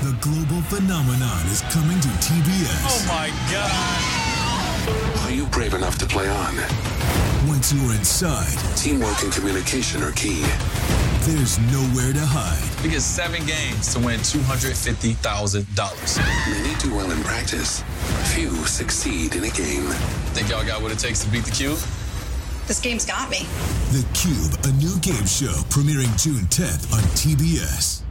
The global phenomenon is coming to TBS. Oh my God. Are you brave enough to play on? Once you're inside, teamwork and communication are key. There's nowhere to hide. We get 7 games to win $250,000. Many do well in practice. Few succeed in a game. Think y'all got what it takes to beat the Cube? This game's got me. The Cube, a new game show premiering June 10th on TBS.